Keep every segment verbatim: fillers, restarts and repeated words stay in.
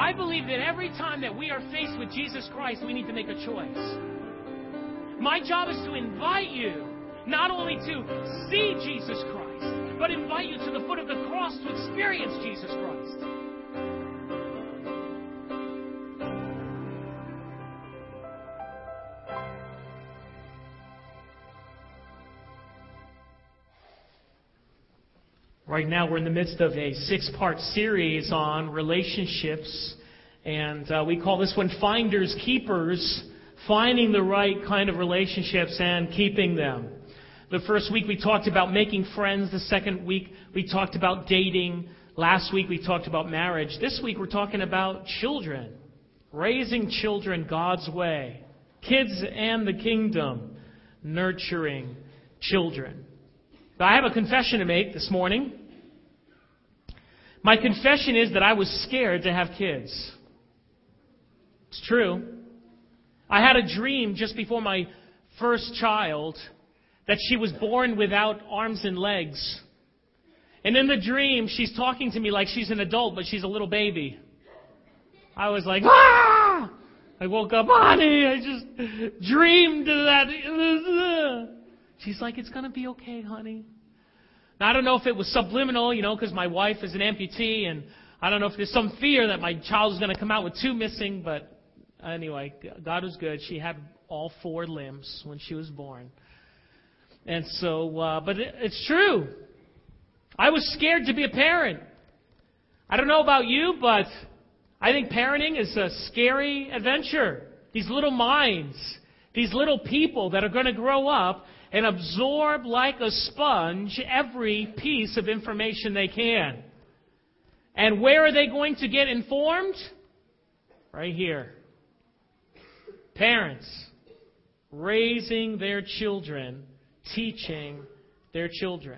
I believe that every time that we are faced with Jesus Christ, we need to make a choice. My job is to invite you not only to see Jesus Christ, but invite you to the foot of the cross to experience Jesus Christ. Right now, we're in the midst of a six-part series on relationships, and uh, we call this one Finders Keepers, finding the right kind of relationships and keeping them. The first week we talked about making friends. The second week we talked about dating. Last week we talked about marriage. This week we're talking about children, raising children God's way, kids and the kingdom, nurturing children. I have a confession to make this morning. My confession is that I was scared to have kids. It's true. I had a dream just before my first child that she was born without arms and legs. And in the dream, she's talking to me like she's an adult, but she's a little baby. I was like, ah! I woke up, honey, I just dreamed that. She's like, it's going to be okay, honey. Now, I don't know if it was subliminal, you know, because my wife is an amputee, and I don't know if there's some fear that my child is going to come out with two missing, but anyway, God was good. She had all four limbs when she was born. And so, uh, but it, it's true. I was scared to be a parent. I don't know about you, but I think parenting is a scary adventure. These little minds, these little people that are going to grow up and absorb like a sponge every piece of information they can. And where are they going to get informed? Right here. Parents raising their children, teaching their children.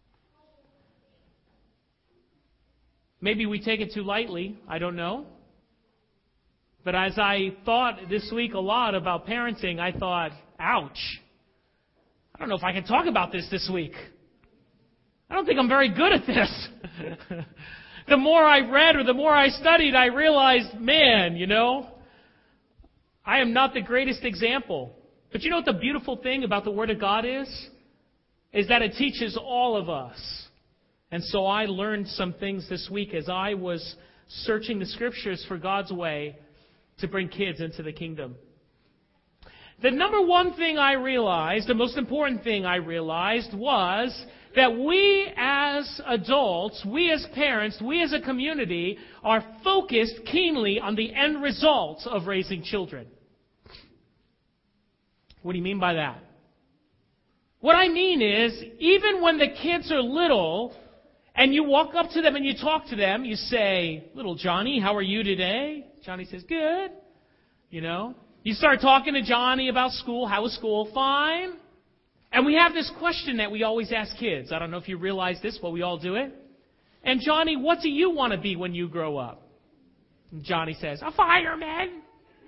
Maybe we take it too lightly, I don't know. But as I thought this week a lot about parenting, I thought, ouch. I don't know if I can talk about this this week. I don't think I'm very good at this. The more I read or the more I studied, I realized, man, you know, I am not the greatest example. But you know what the beautiful thing about the Word of God is? Is that it teaches all of us. And so I learned some things this week as I was searching the Scriptures for God's way to bring kids into the kingdom. The number one thing I realized, the most important thing I realized was that we as adults, we as parents, we as a community are focused keenly on the end results of raising children. What do you mean by that? What I mean is, even when the kids are little, and you walk up to them and you talk to them, you say, little Johnny, how are you today? Johnny says, good. You know, you start talking to Johnny about school. How was school? Fine. And we have this question that we always ask kids. I don't know if you realize this, but we all do it. And Johnny, what do you want to be when you grow up? And Johnny says, a fireman.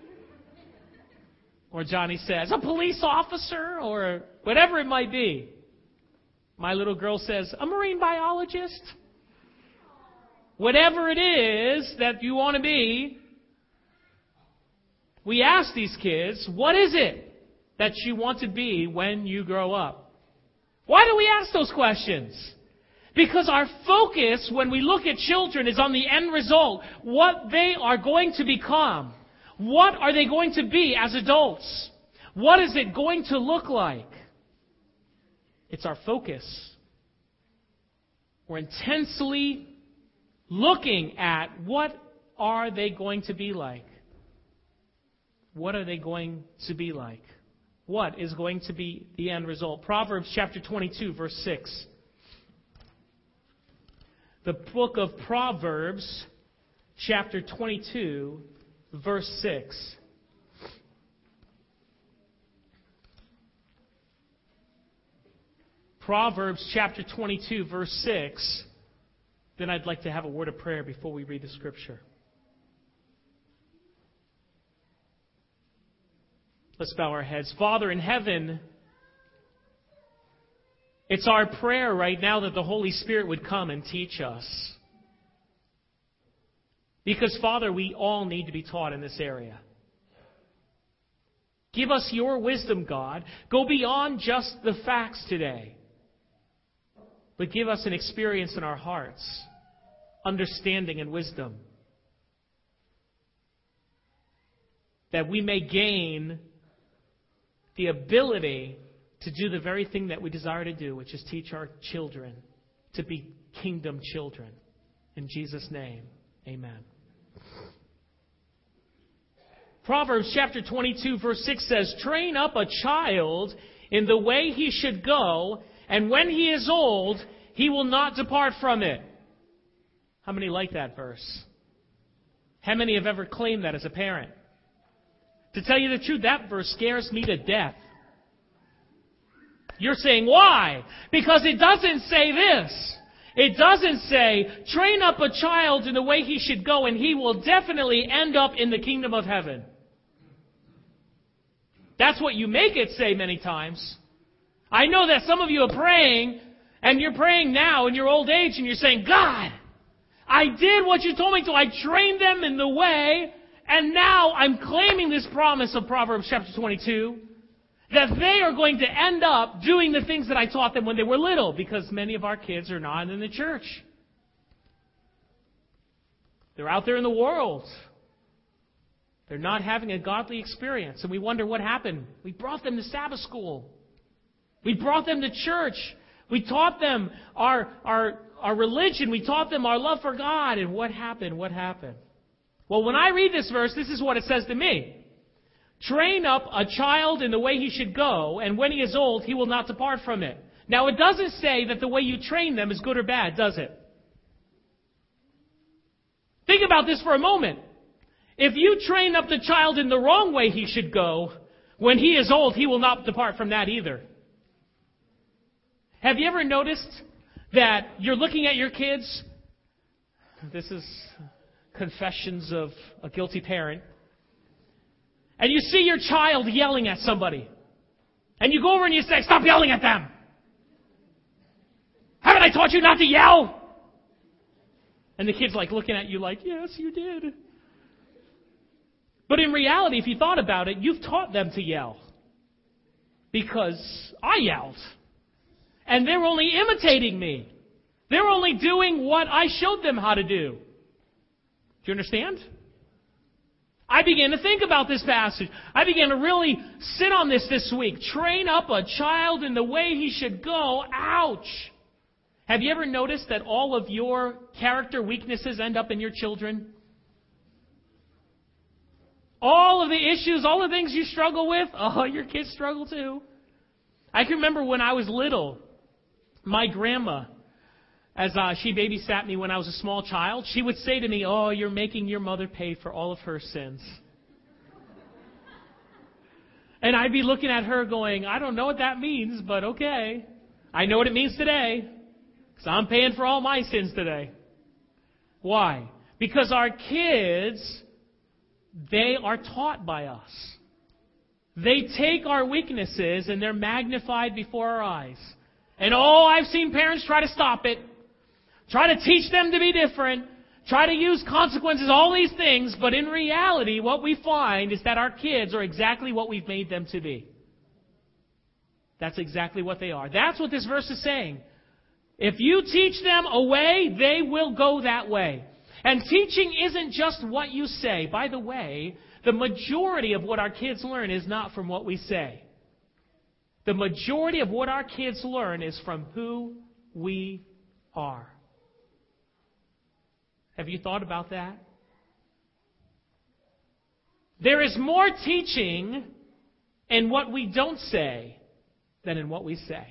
Or Johnny says, a police officer, or whatever it might be. My little girl says, a marine biologist. Whatever it is that you want to be, we ask these kids, what is it that you want to be when you grow up? Why do we ask those questions? Because our focus when we look at children is on the end result, what they are going to become. What are they going to be as adults? What is it going to look like? It's our focus. We're intensely looking at what are they going to be like? What are they going to be like? What is going to be the end result? Proverbs chapter twenty-two, verse six. The book of Proverbs, chapter twenty-two, verse six. Proverbs chapter twenty-two, verse six. Then I'd like to have a word of prayer before we read the scripture. Let's bow our heads. Father in heaven, it's our prayer right now that the Holy Spirit would come and teach us. Because, Father, we all need to be taught in this area. Give us your wisdom, God. Go beyond just the facts today. But give us an experience in our hearts, understanding and wisdom, that we may gain the ability to do the very thing that we desire to do, which is teach our children to be kingdom children. In Jesus' name, amen. Proverbs chapter twenty-two, verse six says, "Train up a child in the way he should go, and when he is old, he will not depart from it." How many like that verse? How many have ever claimed that as a parent? To tell you the truth, that verse scares me to death. You're saying, why? Because it doesn't say this. It doesn't say, train up a child in the way he should go, and he will definitely end up in the kingdom of heaven. That's what you make it say many times. I know that some of you are praying, and you're praying now in your old age, and you're saying, God, I did what you told me to. I trained them in the way, and now I'm claiming this promise of Proverbs chapter twenty-two, that they are going to end up doing the things that I taught them when they were little, because many of our kids are not in the church. They're out there in the world. They're not having a godly experience, and we wonder what happened. We brought them to Sabbath school. We brought them to church. We taught them our, our, our religion. We taught them our love for God. And what happened? What happened? Well, when I read this verse, this is what it says to me. Train up a child in the way he should go, and when he is old, he will not depart from it. Now, it doesn't say that the way you train them is good or bad, does it? Think about this for a moment. If you train up the child in the wrong way he should go, when he is old, he will not depart from that either. Have you ever noticed that you're looking at your kids? This is confessions of a guilty parent. And you see your child yelling at somebody. And you go over and you say, stop yelling at them. Haven't I taught you not to yell? And the kid's like looking at you like, yes, you did. But in reality, if you thought about it, you've taught them to yell. Because I yelled. And they're only imitating me. They're only doing what I showed them how to do. Do you understand? I began to think about this passage. I began to really sit on this this week. Train up a child in the way he should go. Ouch! Have you ever noticed that all of your character weaknesses end up in your children? All of the issues, all the things you struggle with, oh, your kids struggle too. I can remember when I was little, my grandma, as uh, she babysat me when I was a small child, she would say to me, oh, you're making your mother pay for all of her sins. And I'd be looking at her going, I don't know what that means, but okay. I know what it means today, because I'm paying for all my sins today. Why? Because our kids, they are taught by us. They take our weaknesses and they're magnified before our eyes. And oh, I've seen parents try to stop it. Try to teach them to be different. Try to use consequences, all these things. But in reality, what we find is that our kids are exactly what we've made them to be. That's exactly what they are. That's what this verse is saying. If you teach them a way, they will go that way. And teaching isn't just what you say. By the way, the majority of what our kids learn is not from what we say. The majority of what our kids learn is from who we are. Have you thought about that? There is more teaching in what we don't say than in what we say.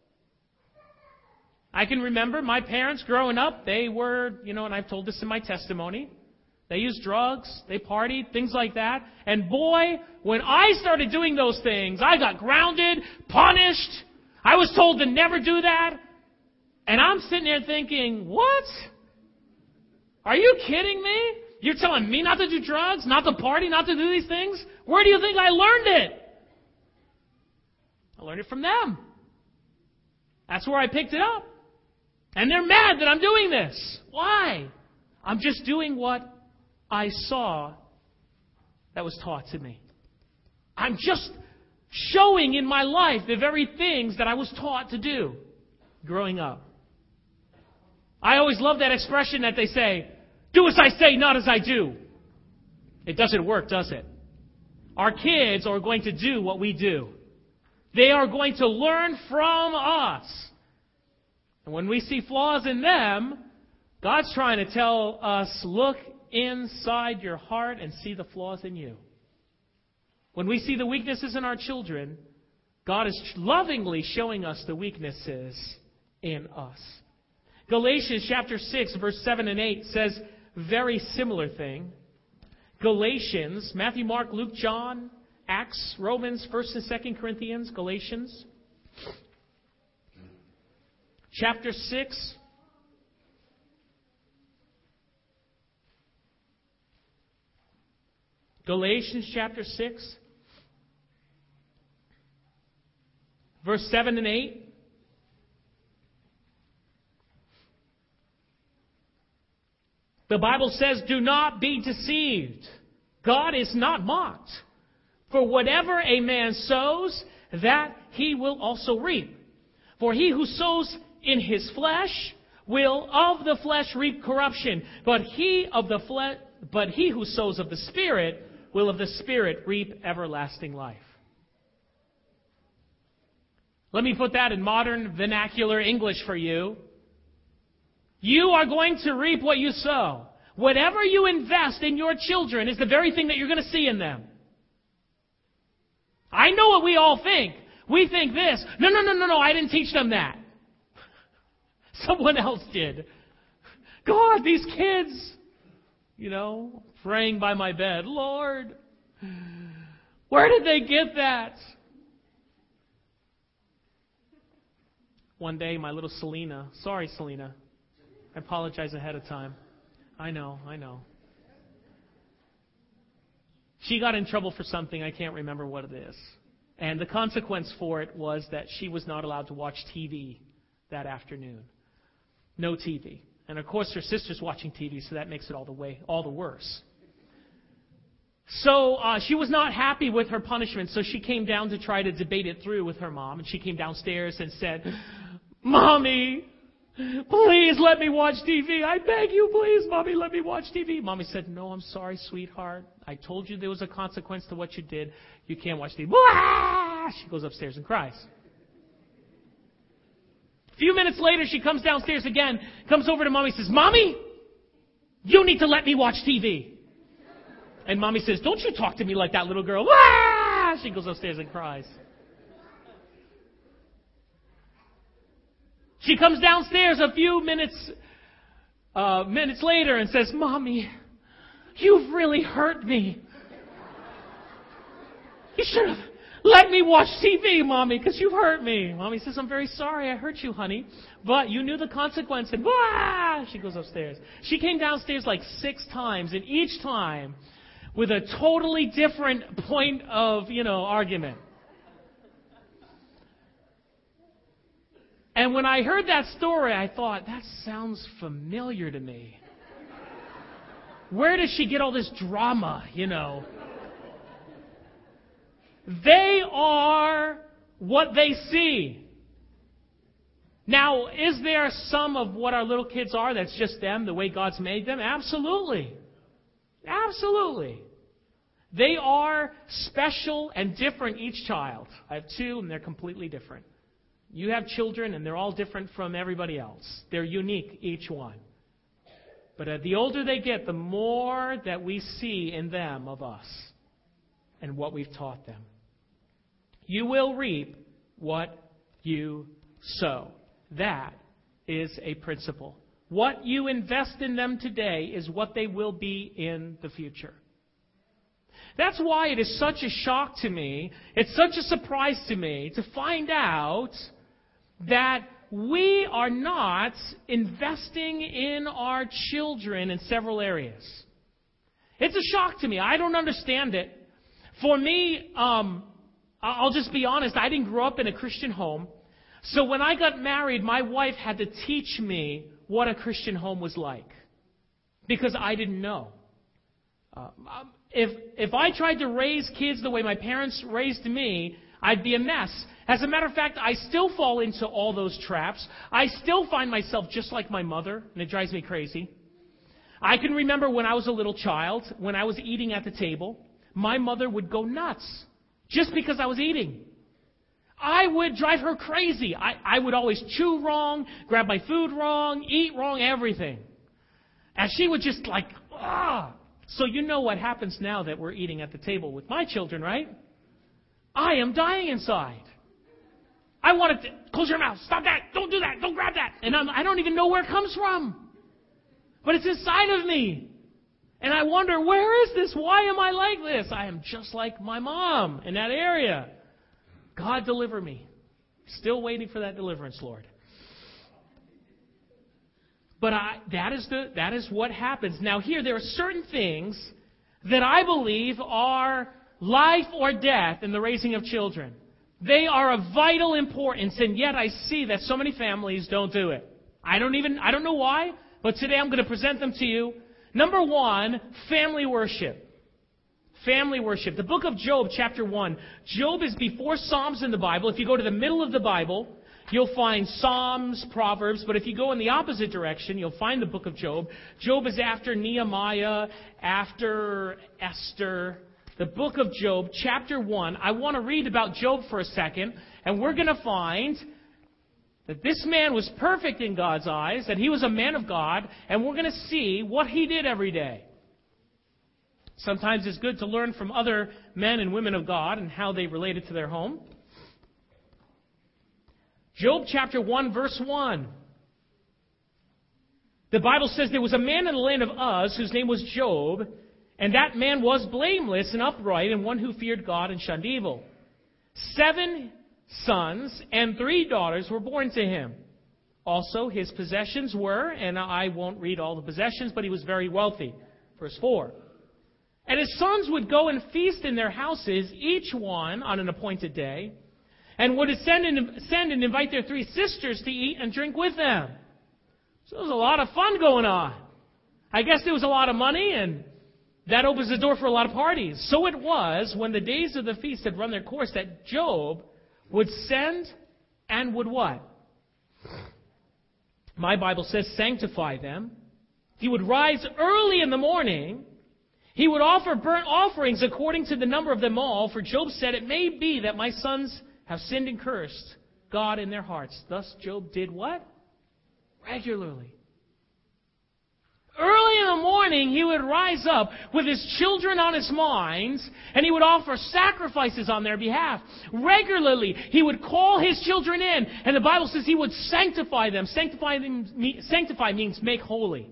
I can remember my parents growing up, they were, you know, and I've told this in my testimony, they used drugs, they partied, things like that. And boy, when I started doing those things, I got grounded, punished. I was told to never do that. And I'm sitting there thinking, what? Are you kidding me? You're telling me not to do drugs, not to party, not to do these things? Where do you think I learned it? I learned it from them. That's where I picked it up. And they're mad that I'm doing this. Why? I'm just doing what I saw that was taught to me. I'm just showing in my life the very things that I was taught to do growing up. I always love that expression that they say, do as I say, not as I do. It doesn't work, does it? Our kids are going to do what we do. They are going to learn from us. And when we see flaws in them, God's trying to tell us, look inside your heart and see the flaws in you. When we see the weaknesses in our children, God is lovingly showing us the weaknesses in us. Galatians chapter six, verse seven and eight says very similar thing. Galatians, Matthew, Mark, Luke, John, Acts, Romans, First and Second Corinthians, Galatians. Chapter six. Galatians chapter six. Verse seven and eight. The Bible says, do not be deceived. God is not mocked. For whatever a man sows, that he will also reap. For he who sows in his flesh will of the flesh reap corruption. But he of the flesh, but he who sows of the Spirit will of the Spirit reap everlasting life. Let me put that in modern vernacular English for you. You are going to reap what you sow. Whatever you invest in your children is the very thing that you're going to see in them. I know what we all think. We think this. No, no, no, no, no, I didn't teach them that. Someone else did. God, these kids, you know, praying by my bed. Lord, where did they get that? One day, my little Selena, sorry, Selena, I apologize ahead of time. I know, I know. She got in trouble for something, I can't remember what it is. And the consequence for it was that she was not allowed to watch T V that afternoon. No T V. And of course her sister's watching T V, so that makes it all the way, all the worse. So uh, she was not happy with her punishment, so she came down to try to debate it through with her mom. And she came downstairs and said, Mommy, please let me watch T V. I beg you, please, Mommy, let me watch T V. Mommy said, no, I'm sorry, sweetheart. I told you there was a consequence to what you did. You can't watch T V. Blah! She goes upstairs and cries. A few minutes later, she comes downstairs again, comes over to Mommy and says, Mommy, you need to let me watch T V. And Mommy says, don't you talk to me like that, little girl. Blah! She goes upstairs and cries. She comes downstairs a few minutes uh, minutes later and says, Mommy, you've really hurt me. You should have let me watch T V, Mommy, because you hurt me. Mommy says, I'm very sorry I hurt you, honey. But you knew the consequence. And Wah! She goes upstairs. She came downstairs like six times, and each time with a totally different point of, you know, argument. And when I heard that story, I thought, that sounds familiar to me. Where does she get all this drama, you know? They are what they see. Now, is there some of what our little kids are that's just them, the way God's made them? Absolutely. Absolutely. They are special and different, each child. I have two, and they're completely different. You have children, and they're all different from everybody else. They're unique, each one. But uh, the older they get, the more that we see in them of us and what we've taught them. You will reap what you sow. That is a principle. What you invest in them today is what they will be in the future. That's why it is such a shock to me, it's such a surprise to me to find out that we are not investing in our children in several areas. It's a shock to me. I don't understand it. For me, um, I'll just be honest, I didn't grow up in a Christian home. So when I got married, my wife had to teach me what a Christian home was like, because I didn't know. if if I tried to raise kids the way my parents raised me, I'd be a mess. As a matter of fact, I still fall into all those traps. I still find myself just like my mother, and it drives me crazy. I can remember when I was a little child, when I was eating at the table, my mother would go nuts just because I was eating. I would drive her crazy. I, I would always chew wrong, grab my food wrong, eat wrong, everything. And she would just like, ah. So you know what happens now that we're eating at the table with my children, right? I am dying inside. I want to close your mouth. Stop that. Don't do that. Don't grab that. And I'm, I don't even know where it comes from. But it's inside of me. And I wonder, where is this? Why am I like this? I am just like my mom in that area. God, deliver me. Still waiting for that deliverance, Lord. But I, that is the that is what happens. Now here, there are certain things that I believe are life or death in the raising of children. They are of vital importance, and yet I see that so many families don't do it. I don't even, I don't know why, but today I'm going to present them to you. Number one, family worship. Family worship. The book of Job, chapter one. Job is before Psalms in the Bible. If you go to the middle of the Bible, you'll find Psalms, Proverbs. But if you go in the opposite direction, you'll find the book of Job. Job is after Nehemiah, after Esther. The book of Job, chapter one. I want to read about Job for a second. And we're going to find that this man was perfect in God's eyes, that he was a man of God. And we're going to see what he did every day. Sometimes it's good to learn from other men and women of God and how they related to their home. Job chapter one, verse one. The Bible says there was a man in the land of Uz whose name was Job, and that man was blameless and upright and one who feared God and shunned evil. Seven sons and three daughters were born to him. Also his possessions were, and I won't read all the possessions, but he was very wealthy. Verse four. And his sons would go and feast in their houses, each one on an appointed day, and would send and, send and invite their three sisters to eat and drink with them. So there was a lot of fun going on. I guess there was a lot of money, and that opens the door for a lot of parties. So it was, when the days of the feast had run their course, that Job would send and would what? My Bible says sanctify them. He would rise early in the morning. He would offer burnt offerings according to the number of them all. For Job said, it may be that my sons have sinned and cursed God in their hearts. Thus Job did what? Regularly. Early in the morning, he would rise up with his children on his mind, and he would offer sacrifices on their behalf. Regularly, he would call his children in, and the Bible says he would sanctify them. Sanctify, them, sanctify means make holy.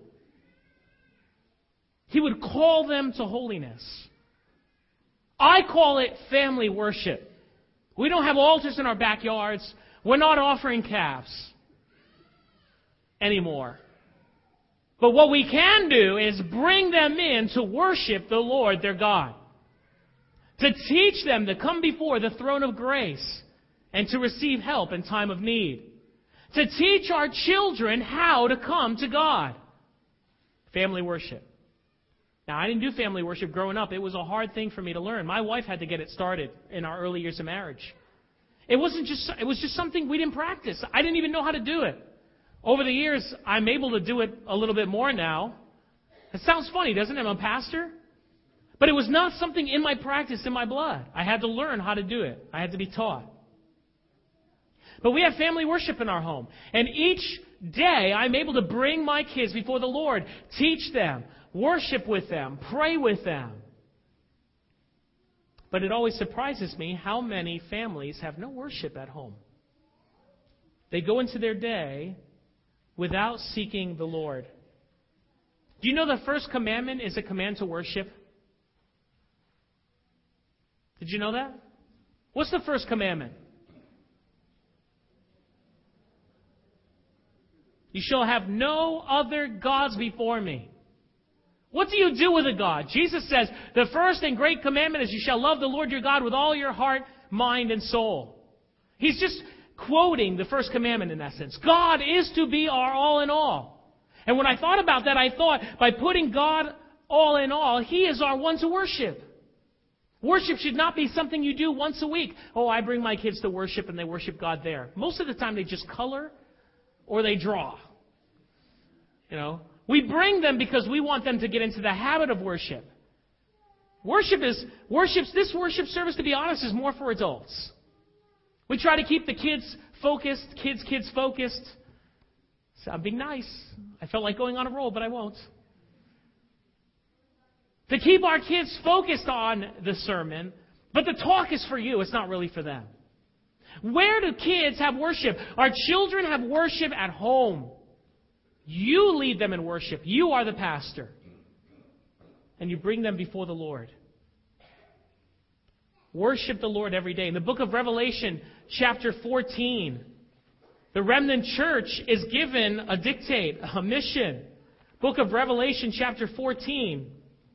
He would call them to holiness. I call it family worship. We don't have altars in our backyards. We're not offering calves anymore. But what we can do is bring them in to worship the Lord their God. To teach them to come before the throne of grace and to receive help in time of need. To teach our children how to come to God. Family worship. Now, I didn't do family worship growing up. It was a hard thing for me to learn. My wife had to get it started in our early years of marriage. It wasn't just, it was just something we didn't practice. I didn't even know how to do it. Over the years, I'm able to do it a little bit more now. It sounds funny, doesn't it? I'm a pastor. But it was not something in my practice, in my blood. I had to learn how to do it. I had to be taught. But we have family worship in our home. And each day, I'm able to bring my kids before the Lord, teach them, worship with them, pray with them. But it always surprises me how many families have no worship at home. They go into their day without seeking the Lord. Do you know the first commandment is a command to worship? Did you know that? What's the first commandment? You shall have no other gods before me. What do you do with a God? Jesus says, the first and great commandment is you shall love the Lord your God with all your heart, mind, and soul. He's just quoting the first commandment in essence. God is to be our all in all. And when I thought about that, I thought by putting God all in all, He is our one to worship. Worship should not be something you do once a week. Oh, I bring my kids to worship and they worship God there. Most of the time they just color or they draw. You know, we bring them because we want them to get into the habit of worship. Worship is, worships, this worship service, to be honest, is more for adults. We try to keep the kids focused, kids, kids focused. So I'm being nice. I felt like going on a roll, but I won't. To keep our kids focused on the sermon, but the talk is for you. It's not really for them. Where do kids have worship? Our children have worship at home. You lead them in worship. You are the pastor. And you bring them before the Lord. Worship the Lord every day. In the book of Revelation, chapter fourteen, the remnant church is given a dictate, a mission. Book of Revelation, chapter fourteen.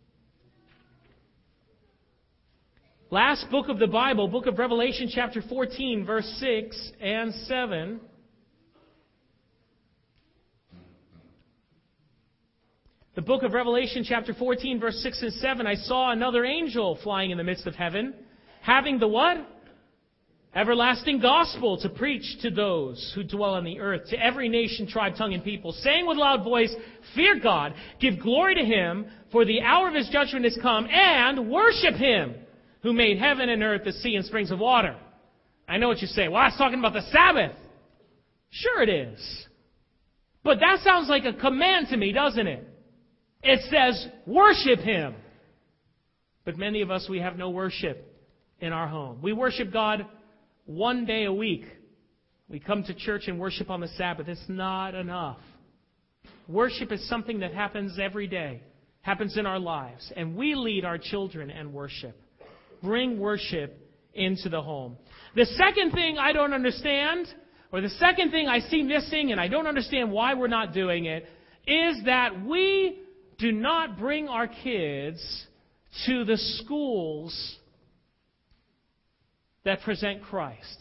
Last book of the Bible, book of Revelation, chapter fourteen, verse six and seven. The book of Revelation, chapter fourteen, verse six and seven. I saw another angel flying in the midst of heaven, having the what? Everlasting gospel to preach to those who dwell on the earth, to every nation, tribe, tongue, and people, saying with loud voice, fear God, give glory to Him, for the hour of His judgment is come, and worship Him, who made heaven and earth, the sea, and springs of water. I know what you say. Well, that's talking about the Sabbath. Sure it is. But that sounds like a command to me, doesn't it? It says, worship Him. But many of us, we have no worship in our home. We worship God one day a week. We come to church and worship on the Sabbath. It's not enough. Worship is something that happens every day, happens in our lives. And we lead our children in worship. Bring worship into the home. The second thing I don't understand, or the second thing I see missing, and I don't understand why we're not doing it, is that we do not bring our kids to the schools that present Christ.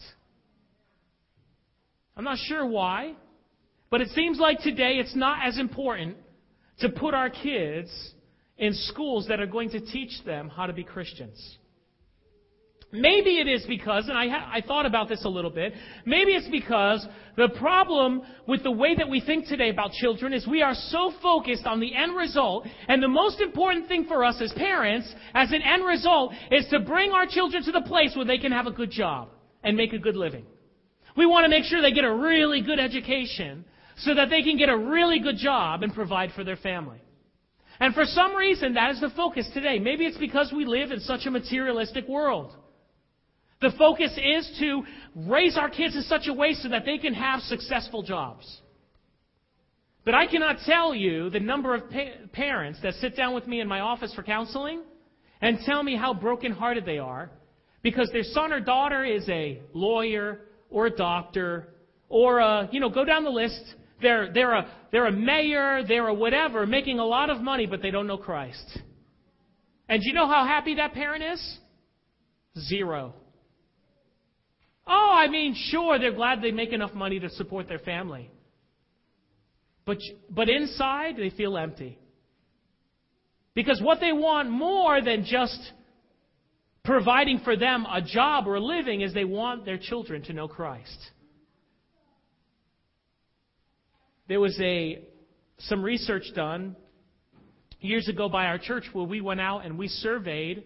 I'm not sure why, but it seems like today it's not as important to put our kids in schools that are going to teach them how to be Christians. Maybe it is because, and I, ha- I thought about this a little bit, maybe it's because the problem with the way that we think today about children is we are so focused on the end result, and the most important thing for us as parents, as an end result, is to bring our children to the place where they can have a good job and make a good living. We want to make sure they get a really good education so that they can get a really good job and provide for their family. And for some reason, that is the focus today. Maybe it's because we live in such a materialistic world. The focus is to raise our kids in such a way so that they can have successful jobs. But I cannot tell you the number of pa- parents that sit down with me in my office for counseling and tell me how brokenhearted they are because their son or daughter is a lawyer or a doctor or, a, you know, go down the list. They're, they're, a, they're a mayor, they're a whatever, making a lot of money, but they don't know Christ. And do you know how happy that parent is? Zero. Oh, I mean, sure, they're glad they make enough money to support their family. But, but inside, they feel empty. Because what they want more than just providing for them a job or a living is they want their children to know Christ. There was a some research done years ago by our church where we went out and we surveyed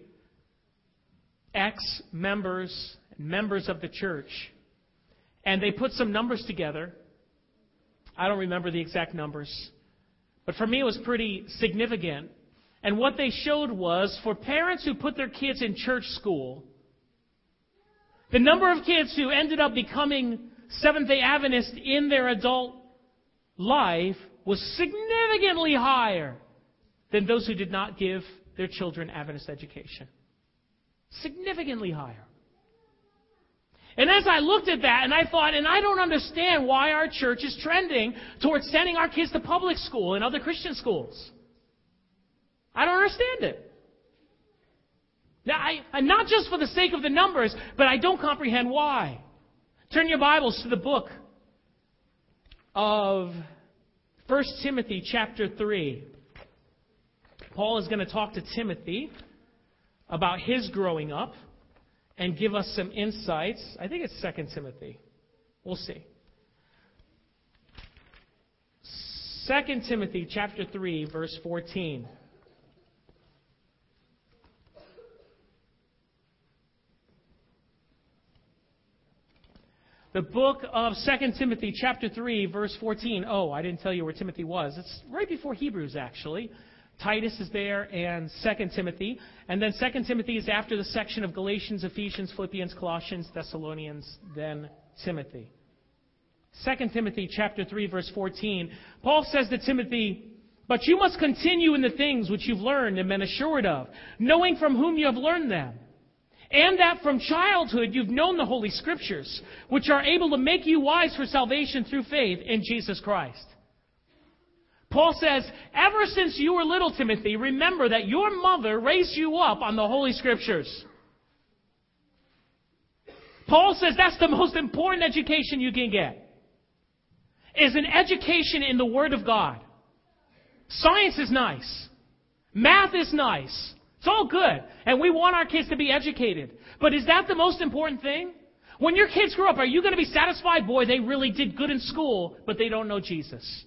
ex-members members of the church. And they put some numbers together. I don't remember the exact numbers. But for me, it was pretty significant. And what they showed was, for parents who put their kids in church school, the number of kids who ended up becoming Seventh-day Adventists in their adult life was significantly higher than those who did not give their children Adventist education. Significantly higher. And as I looked at that, and I thought, and I don't understand why our church is trending towards sending our kids to public school and other Christian schools. I don't understand it. Now, I, and not just for the sake of the numbers, but I don't comprehend why. Turn your Bibles to the book of First Timothy chapter three. Paul is going to talk to Timothy about his growing up and give us some insights. I think it's Second Timothy. We'll see. Second Timothy chapter three, verse fourteen. The book of Second Timothy chapter three, verse fourteen. Oh, I didn't tell you where Timothy was. It's right before Hebrews, actually. Titus is there and Second Timothy. And then Second Timothy is after the section of Galatians, Ephesians, Philippians, Colossians, Thessalonians, then Timothy. Second Timothy chapter three, verse fourteen. Paul says to Timothy, "But you must continue in the things which you've learned and been assured of, knowing from whom you have learned them. And that from childhood you've known the Holy Scriptures, which are able to make you wise for salvation through faith in Jesus Christ." Paul says, ever since you were little, Timothy, remember that your mother raised you up on the Holy Scriptures. Paul says that's the most important education you can get, is an education in the Word of God. Science is nice. Math is nice. It's all good. And we want our kids to be educated. But is that the most important thing? When your kids grow up, are you going to be satisfied? Boy, they really did good in school, but they don't know Jesus.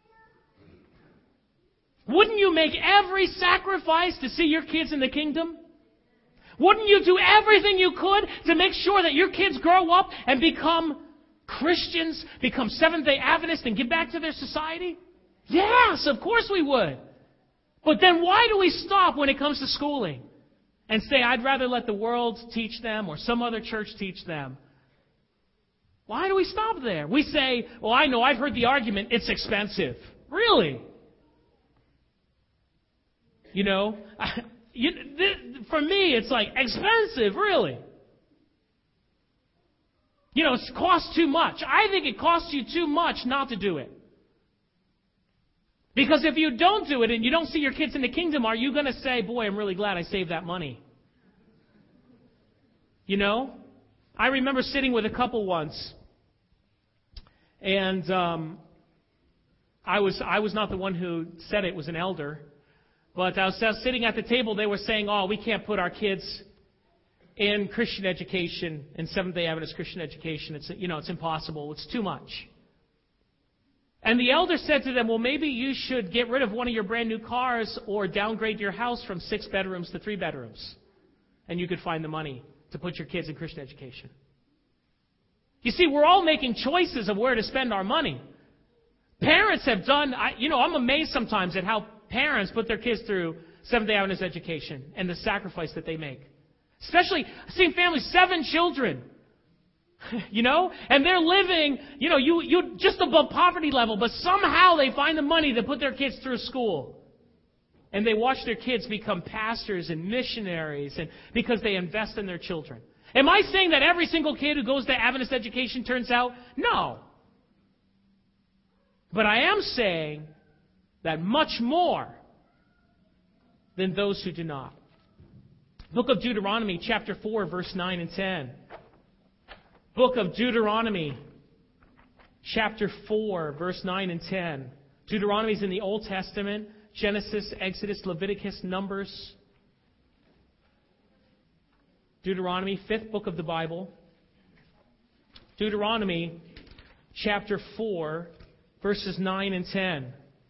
Wouldn't you make every sacrifice to see your kids in the kingdom? Wouldn't you do everything you could to make sure that your kids grow up and become Christians, become Seventh-day Adventists, and give back to their society? Yes, of course we would. But then why do we stop when it comes to schooling and say, I'd rather let the world teach them or some other church teach them? Why do we stop there? We say, well, I know, I've heard the argument, it's expensive. Really? You know, you, th- for me, it's like, expensive, really? You know, it costs too much. I think it costs you too much not to do it. Because if you don't do it and you don't see your kids in the kingdom, are you going to say, boy, I'm really glad I saved that money? You know? I remember sitting with a couple once, and um, I was I was not the one who said it, it was an elder. But I was, I was sitting at the table, they were saying, oh, we can't put our kids in Christian education, in Seventh-day Adventist Christian education. It's, you know, it's impossible. It's too much. And the elder said to them, well, maybe you should get rid of one of your brand new cars or downgrade your house from six bedrooms to three bedrooms. And you could find the money to put your kids in Christian education. You see, we're all making choices of where to spend our money. Parents have done, I, you know, I'm amazed sometimes at how parents put their kids through Seventh-day Adventist education and the sacrifice that they make. Especially, I've seen families, seven children. You know, and they're living, you know, you you just above poverty level, but somehow they find the money to put their kids through school. And they watch their kids become pastors and missionaries and because they invest in their children. Am I saying that every single kid who goes to Adventist education turns out? No. But I am saying that much more than those who do not. Book of Deuteronomy, chapter four, verse nine and ten. Book of Deuteronomy, chapter four, verse nine and ten. Deuteronomy is in the Old Testament. Genesis, Exodus, Leviticus, Numbers. Deuteronomy, fifth book of the Bible. Deuteronomy, chapter four, verses nine and ten.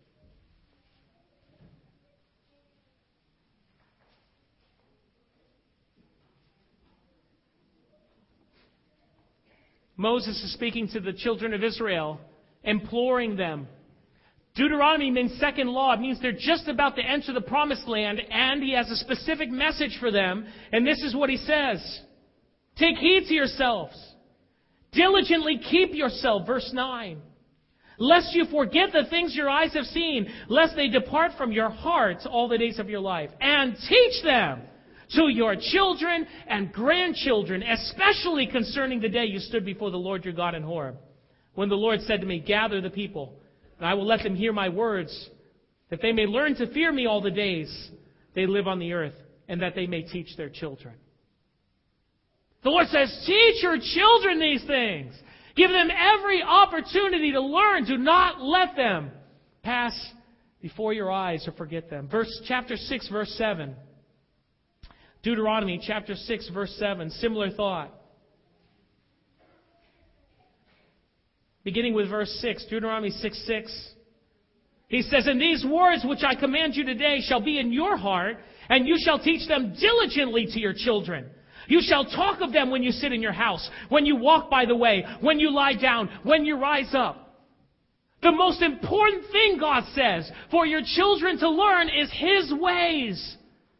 Moses is speaking to the children of Israel, imploring them. Deuteronomy means second law. It means they're just about to enter the promised land, and he has a specific message for them. And this is what he says. Take heed to yourselves. Diligently keep yourself, verse nine. Lest you forget the things your eyes have seen, lest they depart from your heart all the days of your life. And teach them to your children and grandchildren, especially concerning the day you stood before the Lord your God in Horeb, when the Lord said to me, gather the people, and I will let them hear my words, that they may learn to fear me all the days they live on the earth, and that they may teach their children. The Lord says, teach your children these things. Give them every opportunity to learn. Do not let them pass before your eyes or forget them. Verse chapter six, verse seven. Deuteronomy chapter six, verse seven. Similar thought. Beginning with verse six, Deuteronomy six, six. He says, "And these words which I command you today shall be in your heart, and you shall teach them diligently to your children. You shall talk of them when you sit in your house, when you walk by the way, when you lie down, when you rise up." The most important thing, God says, for your children to learn is His ways.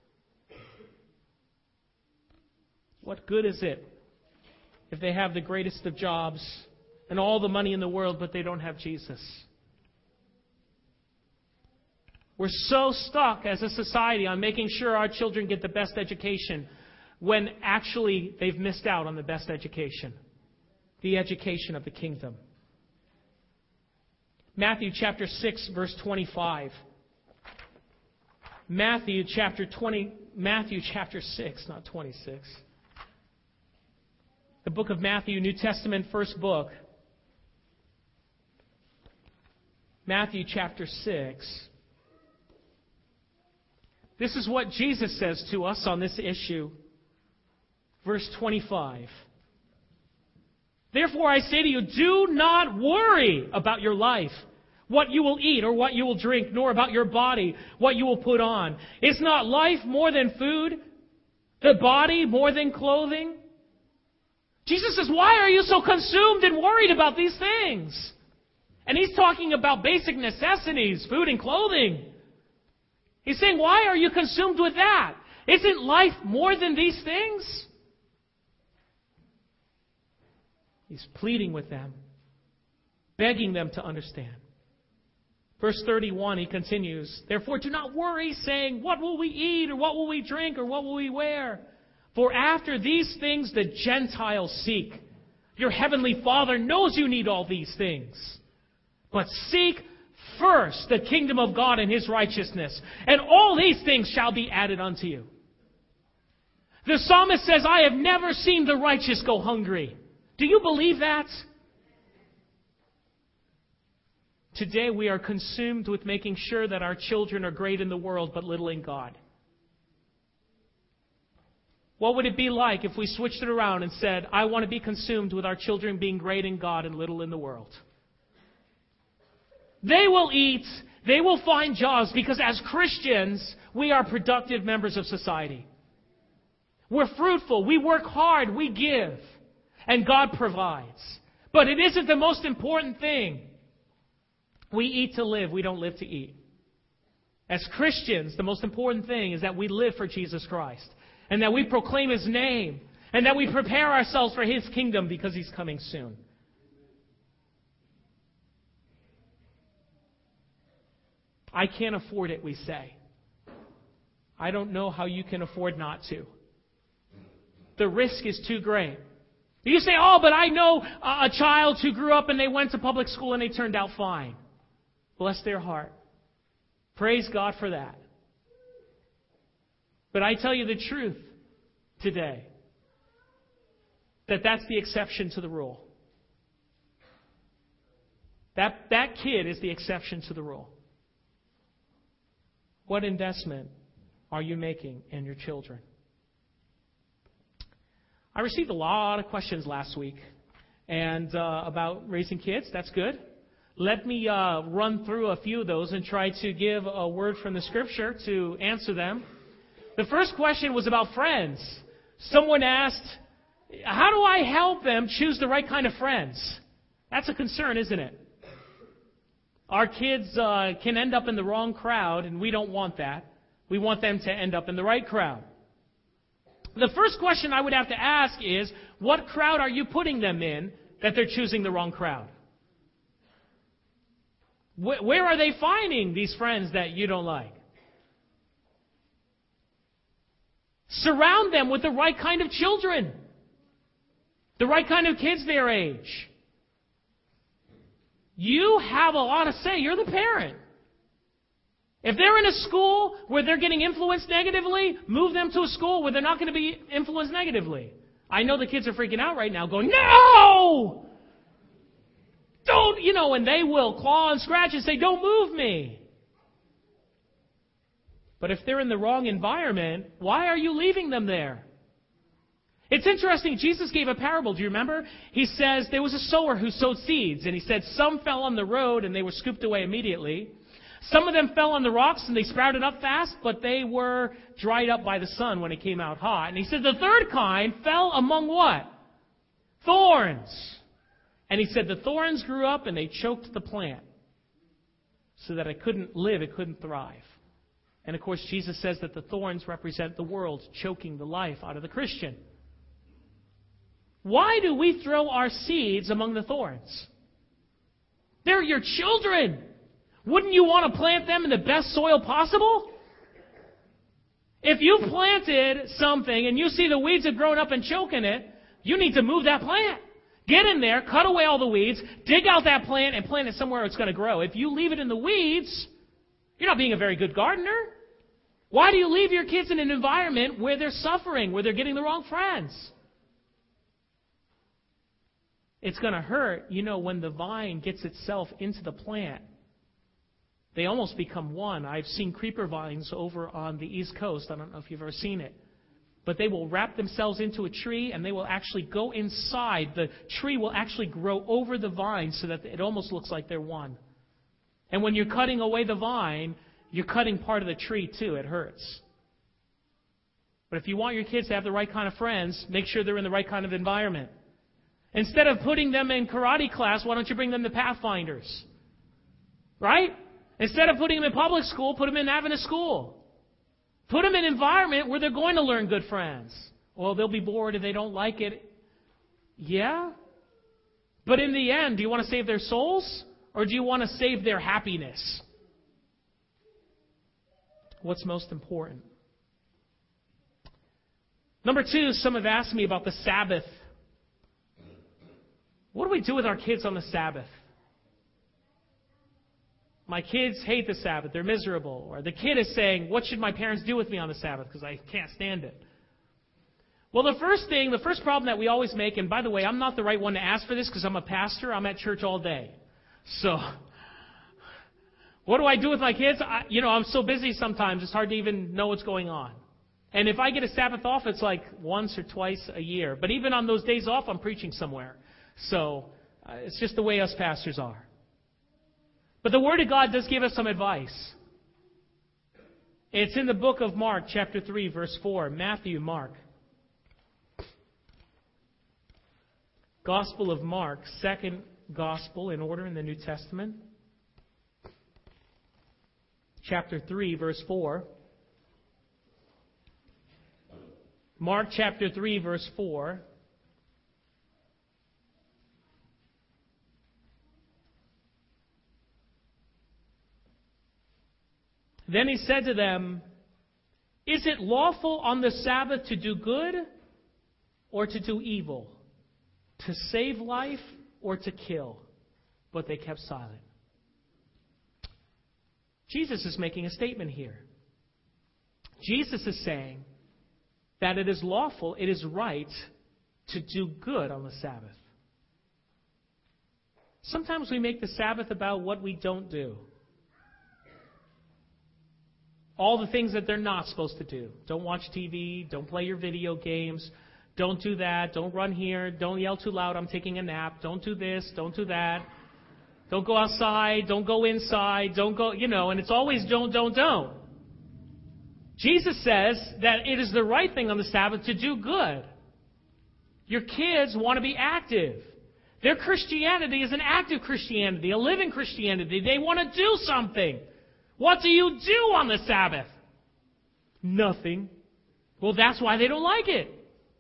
What good is it if they have the greatest of jobs and all the money in the world, but they don't have Jesus? We're so stuck as a society on making sure our children get the best education when actually they've missed out on the best education, the education of the kingdom. Matthew chapter six, verse twenty-five. Matthew chapter twenty, Matthew chapter six, not twenty-six. The book of Matthew, New Testament, first book. Matthew chapter six. This is what Jesus says to us on this issue. Verse twenty-five. "Therefore I say to you, do not worry about your life, what you will eat or what you will drink, nor about your body, what you will put on. Is not life more than food, the body more than clothing?" Jesus says, why are you so consumed and worried about these things? And He's talking about basic necessities, food and clothing. He's saying, why are you consumed with that? Isn't life more than these things? He's pleading with them, begging them to understand. Verse thirty-one, He continues, "Therefore do not worry, saying, what will we eat, or what will we drink, or what will we wear? For after these things the Gentiles seek. Your heavenly Father knows you need all these things. But seek first the kingdom of God and His righteousness, and all these things shall be added unto you." The psalmist says, "I have never seen the righteous go hungry." Do you believe that? Today we are consumed with making sure that our children are great in the world but little in God. What would it be like if we switched it around and said, I want to be consumed with our children being great in God and little in the world? They will eat, they will find jobs, because as Christians, we are productive members of society. We're fruitful, we work hard, we give, and God provides. But it isn't the most important thing. We eat to live, we don't live to eat. As Christians, the most important thing is that we live for Jesus Christ, and that we proclaim His name, and that we prepare ourselves for His kingdom, because He's coming soon. I can't afford it, we say. I don't know how you can afford not to. The risk is too great. You say, oh, but I know a child who grew up and they went to public school and they turned out fine. Bless their heart. Praise God for that. But I tell you the truth today, that that's the exception to the rule. That, that kid is the exception to the rule. What investment are you making in your children? I received a lot of questions last week and uh, about raising kids. That's good. Let me uh, run through a few of those and try to give a word from the Scripture to answer them. The first question was about friends. Someone asked, how do I help them choose the right kind of friends? That's a concern, isn't it? Our kids uh, can end up in the wrong crowd, and we don't want that. We want them to end up in the right crowd. The first question I would have to ask is, what crowd are you putting them in that they're choosing the wrong crowd? Wh- where are they finding these friends that you don't like? Surround them with the right kind of children, the right kind of kids their age. You have a lot to say. You're the parent. If they're in a school where they're getting influenced negatively, move them to a school where they're not going to be influenced negatively. I know the kids are freaking out right now going, no! Don't, you know, and they will claw and scratch and say, don't move me. But if they're in the wrong environment, why are you leaving them there? It's interesting. Jesus gave a parable. Do you remember? He says there was a sower who sowed seeds. And he said some fell on the road and they were scooped away immediately. Some of them fell on the rocks and they sprouted up fast, but they were dried up by the sun when it came out hot. And he said the third kind fell among what? Thorns. And he said the thorns grew up and they choked the plant so that it couldn't live, it couldn't thrive. And of course, Jesus says that the thorns represent the world choking the life out of the Christian. Why do we throw our seeds among the thorns? They're your children. Wouldn't you want to plant them in the best soil possible? If you planted something and you see the weeds have grown up and choking it, you need to move that plant. Get in there, cut away all the weeds, dig out that plant, and plant it somewhere it's going to grow. If you leave it in the weeds, you're not being a very good gardener. Why do you leave your kids in an environment where they're suffering, where they're getting the wrong friends? It's going to hurt, you know, when the vine gets itself into the plant. They almost become one. I've seen creeper vines over on the East Coast. I don't know if you've ever seen it. But they will wrap themselves into a tree and they will actually go inside. The tree will actually grow over the vine so that it almost looks like they're one. And when you're cutting away the vine, you're cutting part of the tree too. It hurts. But if you want your kids to have the right kind of friends, make sure they're in the right kind of environment. Instead of putting them in karate class, why don't you bring them to Pathfinders? Right? Instead of putting them in public school, put them in Adventist school. Put them in an environment where they're going to learn good friends. Well, they'll be bored if they don't like it. Yeah? But in the end, do you want to save their souls? Or do you want to save their happiness? What's most important? Number two, some have asked me about the Sabbath. What do we do with our kids on the Sabbath? My kids hate the Sabbath. They're miserable. Or the kid is saying, what should my parents do with me on the Sabbath? Because I can't stand it. Well, the first thing, the first problem that we always make, and by the way, I'm not the right one to ask for this because I'm a pastor. I'm at church all day. So, what do I do with my kids? I, you know, I'm so busy sometimes it's hard to even know what's going on. And if I get a Sabbath off, it's like once or twice a year. But even on those days off, I'm preaching somewhere. So, uh, it's just the way us pastors are. But the Word of God does give us some advice. It's in the book of Mark, chapter three, verse four. Matthew, Mark. Gospel of Mark, second gospel in order in the New Testament. Chapter three, verse four. Mark chapter three, verse four. Then he said to them, is it lawful on the Sabbath to do good or to do evil? To save life or to kill? But they kept silent. Jesus is making a statement here. Jesus is saying that it is lawful, it is right to do good on the Sabbath. Sometimes we make the Sabbath about what we don't do. All the things that they're not supposed to do. Don't watch T V. Don't play your video games. Don't do that. Don't run here. Don't yell too loud. I'm taking a nap. Don't do this. Don't do that. Don't go outside. Don't go inside. Don't go, you know, and it's always don't, don't, don't. Jesus says that it is the right thing on the Sabbath to do good. Your kids want to be active. Their Christianity is an active Christianity, a living Christianity. They want to do something. What do you do on the Sabbath? Nothing. Well, that's why they don't like it.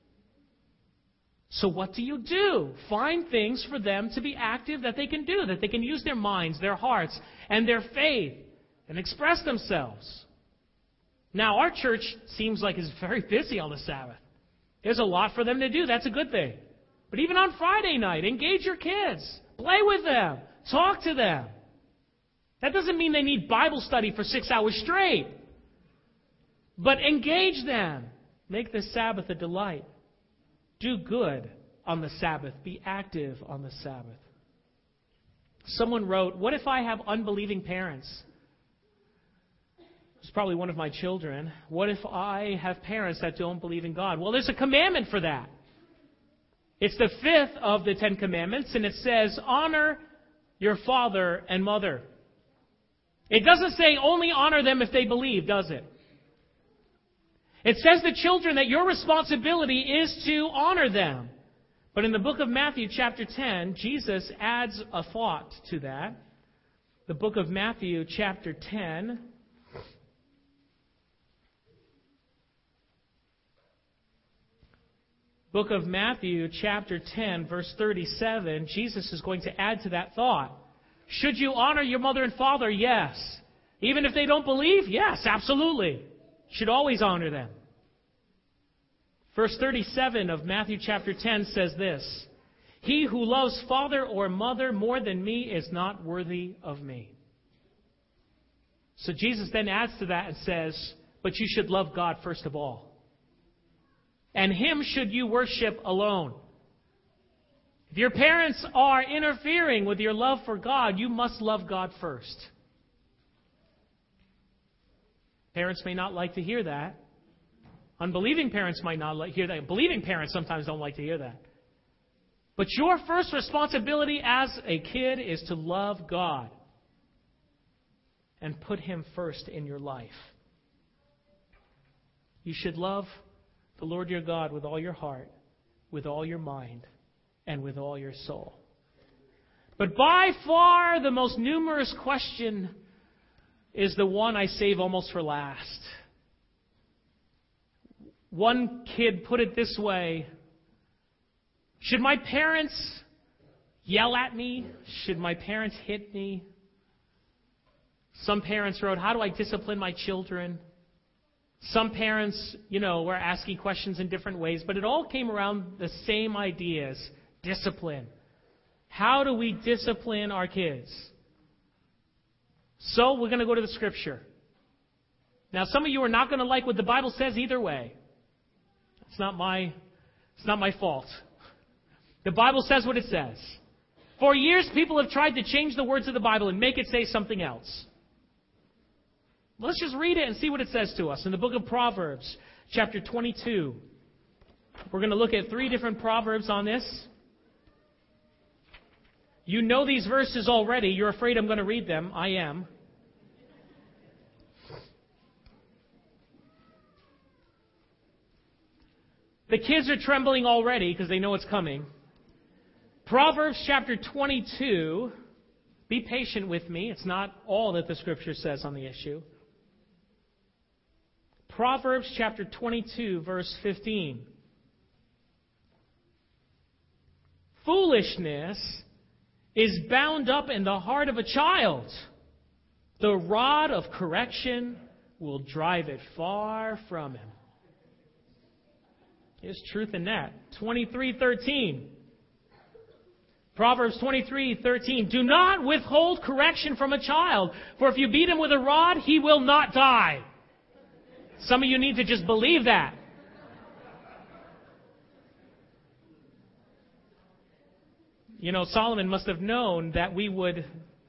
So what do you do? Find things for them to be active that they can do, that they can use their minds, their hearts, and their faith and express themselves. Now, our church seems like it's very busy on the Sabbath. There's a lot for them to do. That's a good thing. But even on Friday night, engage your kids. Play with them. Talk to them. That doesn't mean they need Bible study for six hours straight. But engage them. Make the Sabbath a delight. Do good on the Sabbath. Be active on the Sabbath. Someone wrote, what if I have unbelieving parents? It's probably one of my children. What if I have parents that don't believe in God? Well, there's a commandment for that. It's the fifth of the Ten Commandments, and it says, honor your father and mother. It doesn't say only honor them if they believe, does it? It says to children that your responsibility is to honor them. But in the book of Matthew, chapter ten, Jesus adds a thought to that. The book of Matthew, chapter ten. Book of Matthew, chapter ten, verse thirty-seven, Jesus is going to add to that thought. Should you honor your mother and father? Yes. Even if they don't believe? Yes, absolutely. Should always honor them. Verse thirty-seven of Matthew chapter ten says this, he who loves father or mother more than me is not worthy of me. So Jesus then adds to that and says, but you should love God first of all. And Him should you worship alone. If your parents are interfering with your love for God, you must love God first. Parents may not like to hear that. Unbelieving parents might not like to hear that. Believing parents sometimes don't like to hear that. But your first responsibility as a kid is to love God and put Him first in your life. You should love the Lord your God with all your heart, with all your mind, and with all your soul. But by far the most numerous question is the one I save almost for last. One kid put it this way, should my parents yell at me? Should my parents hit me? Some parents wrote, how do I discipline my children? Some parents, you know, were asking questions in different ways, but it all came around the same ideas. Discipline. How do we discipline our kids? So we're going to go to the Scripture. Now, some of you are not going to like what the Bible says either way. It's not my, it's not my fault. The Bible says what it says. For years, people have tried to change the words of the Bible and make it say something else. Let's just read it and see what it says to us. In the book of Proverbs, chapter twenty-two, we're going to look at three different proverbs on this. You know these verses already. You're afraid I'm going to read them. I am. The kids are trembling already because they know it's coming. Proverbs chapter twenty-two. Be patient with me. It's not all that the Scripture says on the issue. Proverbs chapter twenty-two, verse fifteen. Foolishness is bound up in the heart of a child. The rod of correction will drive it far from him. There's truth in that. twenty-three thirteen. Proverbs twenty-three thirteen. Do not withhold correction from a child, for if you beat him with a rod, he will not die. Some of you need to just believe that. You know, Solomon must have known that we would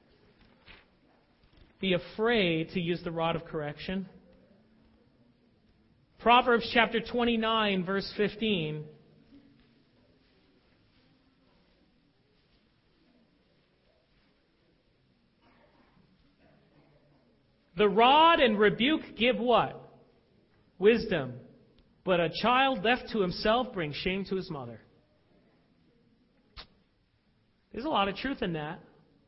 be afraid to use the rod of correction. Proverbs chapter twenty-nine, verse fifteen. The rod and rebuke give what? Wisdom. But a child left to himself brings shame to his mother. There's a lot of truth in that.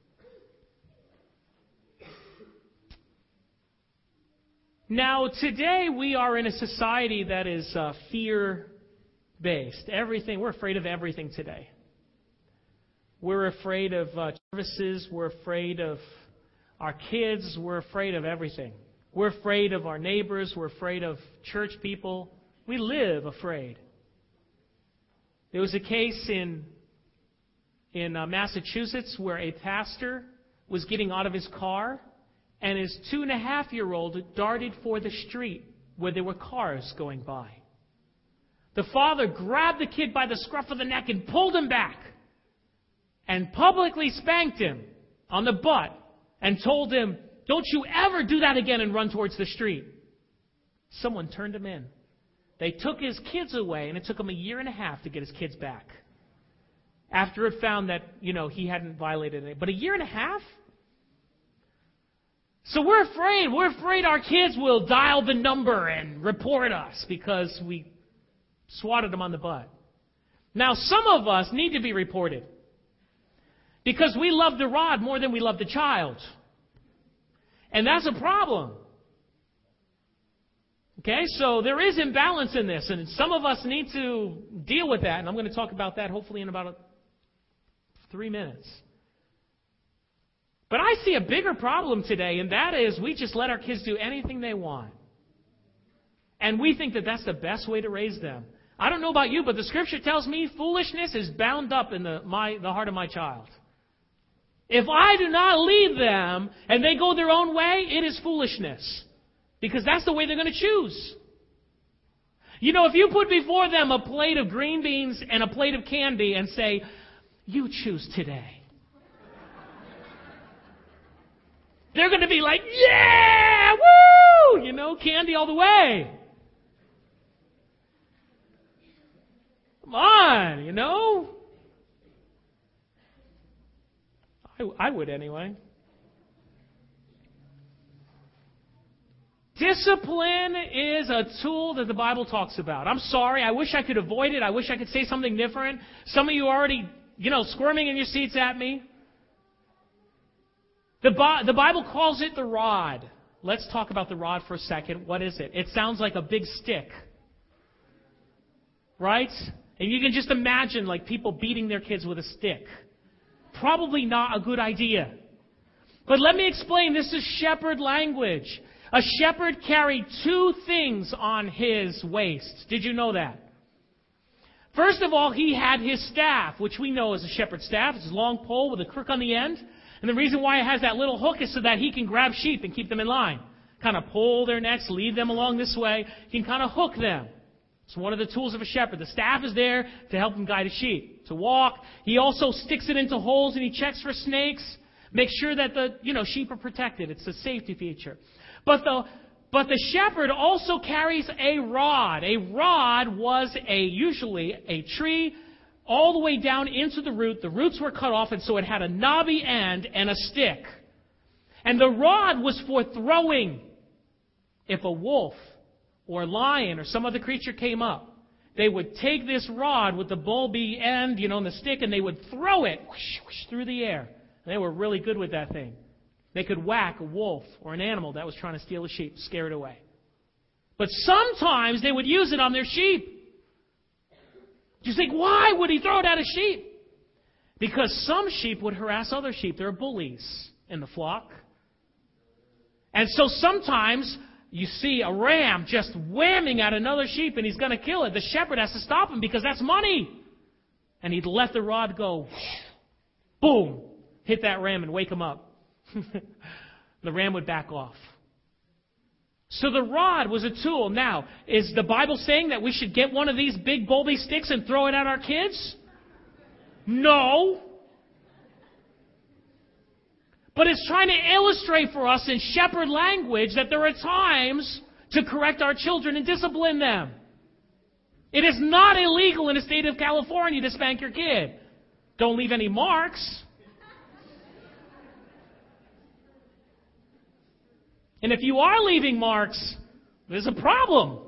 Now, today we are in a society that is uh, fear-based. Everything, we're afraid of everything today. We're afraid of uh, services. We're afraid of our kids. We're afraid of everything. We're afraid of our neighbors. We're afraid of church people. We live afraid. There was a case in in uh, Massachusetts where a pastor was getting out of his car and his two and a half year old darted for the street where there were cars going by. The father grabbed the kid by the scruff of the neck and pulled him back and publicly spanked him on the butt and told him, Don't you ever do that again and run towards the street. Someone turned him in. They took his kids away, and it took him a year and a half to get his kids back. After it found that, you know, he hadn't violated it. But a year and a half? So we're afraid. We're afraid our kids will dial the number and report us because we swatted them on the butt. Now, some of us need to be reported because we love the rod more than we love the child. And that's a problem. Okay, so there is imbalance in this, and some of us need to deal with that, and I'm going to talk about that hopefully in about a, three minutes. But I see a bigger problem today, and that is we just let our kids do anything they want. And we think that that's the best way to raise them. I don't know about you, but the Scripture tells me foolishness is bound up in the, my, the heart of my child. If I do not lead them and they go their own way, it is foolishness. Because that's the way they're going to choose. You know, if you put before them a plate of green beans and a plate of candy and say, you choose today. They're going to be like, yeah, woo! You know, candy all the way. Come on, you know. I, I would anyway. Discipline is a tool that the Bible talks about. I'm sorry, I wish I could avoid it. I wish I could say something different. Some of you are already, you know, squirming in your seats at me. The, Bi- the Bible calls it the rod. Let's talk about the rod for a second. What is it? It sounds like a big stick. Right? And you can just imagine like people beating their kids with a stick. Probably not a good idea. But let me explain. This is shepherd language. A shepherd carried two things on his waist. Did you know that? First of all, he had his staff, which we know as a shepherd's staff. It's a long pole with a crook on the end. And the reason why it has that little hook is so that he can grab sheep and keep them in line. Kind of pull their necks, lead them along this way. He can kind of hook them. It's one of the tools of a shepherd. The staff is there to help him guide a sheep, to walk. He also sticks it into holes and he checks for snakes. Make sure that the, you know, sheep are protected. It's a safety feature. But the, but the shepherd also carries a rod. A rod was a, usually a tree all the way down into the root. The roots were cut off, and so it had a knobby end and a stick. And the rod was for throwing. If a wolf or a lion or some other creature came up, they would take this rod with the bulby end, you know, and the stick, and they would throw it whoosh, whoosh, through the air. And they were really good with that thing. They could whack a wolf or an animal that was trying to steal a sheep, scare it away. But sometimes they would use it on their sheep. You think, why would he throw it at a sheep? Because some sheep would harass other sheep. There are bullies in the flock. And so sometimes you see a ram just whamming at another sheep and he's going to kill it. The shepherd has to stop him because that's money. And he'd let the rod go. Boom. Hit that ram and wake him up. The ram would back off. So the rod was a tool. Now, is the Bible saying that we should get one of these big bulby sticks and throw it at our kids? No. But it's trying to illustrate for us in shepherd language that there are times to correct our children and discipline them. It is not illegal in the state of California to spank your kid. Don't leave any marks. And if you are leaving marks, there's a problem.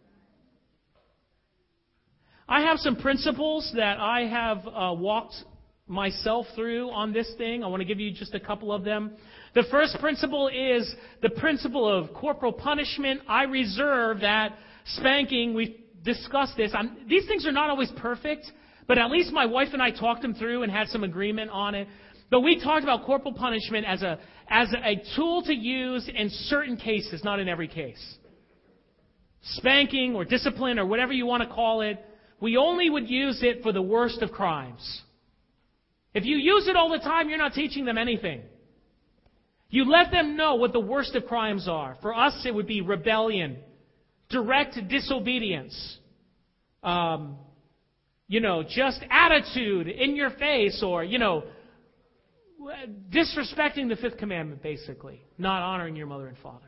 I have some principles that I have uh, walked myself through on this thing. I want to give you just a couple of them. The first principle is the principle of corporal punishment. I reserve that spanking. We've discussed this. I'm, these things are not always perfect, but at least my wife and I talked them through and had some agreement on it. But we talked about corporal punishment as a as a tool to use in certain cases, not in every case. Spanking or discipline or whatever you want to call it, we only would use it for the worst of crimes. If you use it all the time, you're not teaching them anything. You let them know what the worst of crimes are. For us, it would be rebellion, direct disobedience, um, you know, just attitude in your face, or, you know, disrespecting the fifth commandment, basically, not honoring your mother and father.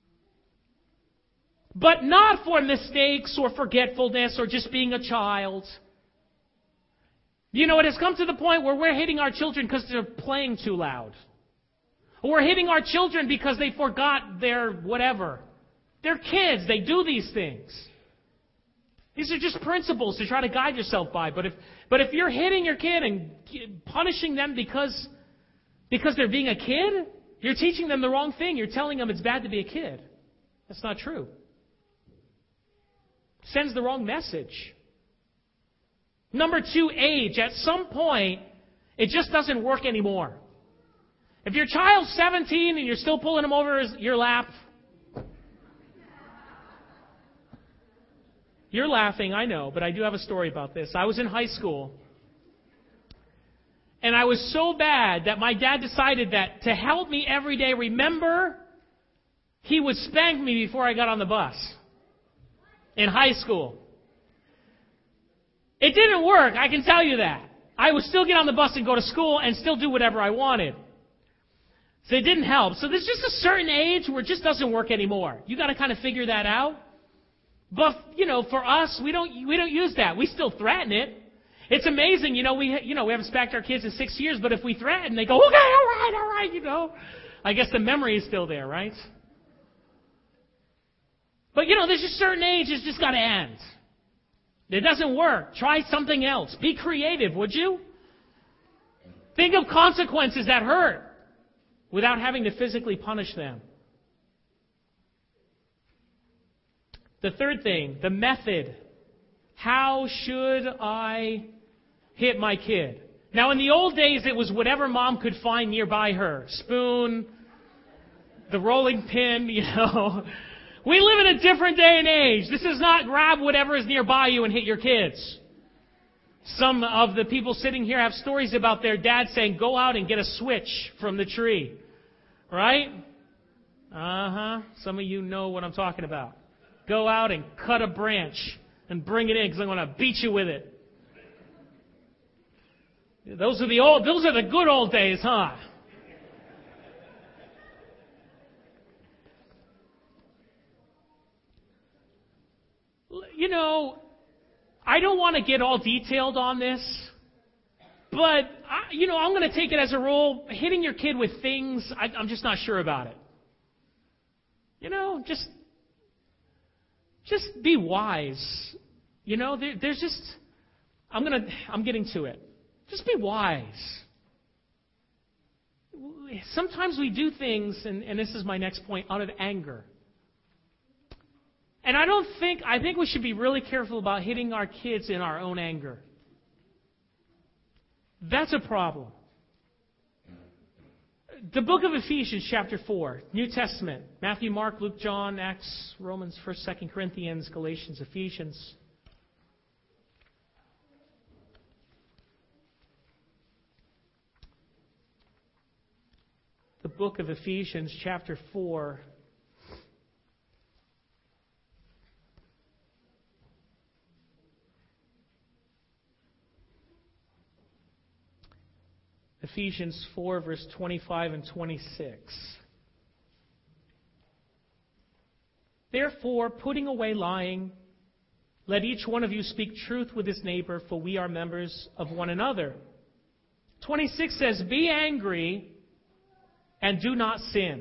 But not for mistakes or forgetfulness or just being a child. You know, it has come to the point where we're hitting our children because they're playing too loud. Or we're hitting our children because they forgot their whatever. They're kids. They do these things. These are just principles to try to guide yourself by. But if but if you're hitting your kid and punishing them because, because they're being a kid, you're teaching them the wrong thing. You're telling them it's bad to be a kid. That's not true. Sends the wrong message. Number two, age. At some point, it just doesn't work anymore. If your child's seventeen and you're still pulling him over your lap, you're laughing, I know, but I do have a story about this. I was in high school, and I was so bad that my dad decided that to help me every day remember, he would spank me before I got on the bus. In high school. It didn't work, I can tell you that. I would still get on the bus and go to school and still do whatever I wanted. So it didn't help. So there's just a certain age where it just doesn't work anymore. You got to kind of figure that out. But, you know, for us, we don't we don't use that. We still threaten it. It's amazing, you know, we you know, we haven't spanked our kids in six years, but if we threaten, they go, okay, all right, all right, you know. I guess the memory is still there, right? But, you know, there's a certain age it's just got to end. It doesn't work. Try something else. Be creative, would you? Think of consequences that hurt without having to physically punish them. The third thing, the method. How should I hit my kid? Now, in the old days, it was whatever mom could find nearby her. Spoon, the rolling pin, you know. We live in a different day and age. This is not grab whatever is nearby you and hit your kids. Some of the people sitting here have stories about their dad saying, go out and get a switch from the tree. Right? Uh-huh. Some of you know what I'm talking about. Go out and cut a branch and bring it in because I'm going to beat you with it. Those are the old, those are the good old days, huh? You know, I don't want to get all detailed on this, but, I, you know, I'm going to take it as a rule. Hitting your kid with things, I, I'm just not sure about it. You know, just, just be wise. You know, there, there's just, I'm going to, I'm getting to it. Just be wise. Sometimes we do things, and, and this is my next point, out of anger. And I don't think, I think we should be really careful about hitting our kids in our own anger. That's a problem. The book of Ephesians, chapter four, New Testament, Matthew, Mark, Luke, John, Acts, Romans, First, Second Corinthians, Galatians, Ephesians. The book of Ephesians, chapter four. Ephesians four, verse twenty-five and twenty-six. Therefore, putting away lying, let each one of you speak truth with his neighbor, for we are members of one another. twenty-six says, be angry and do not sin.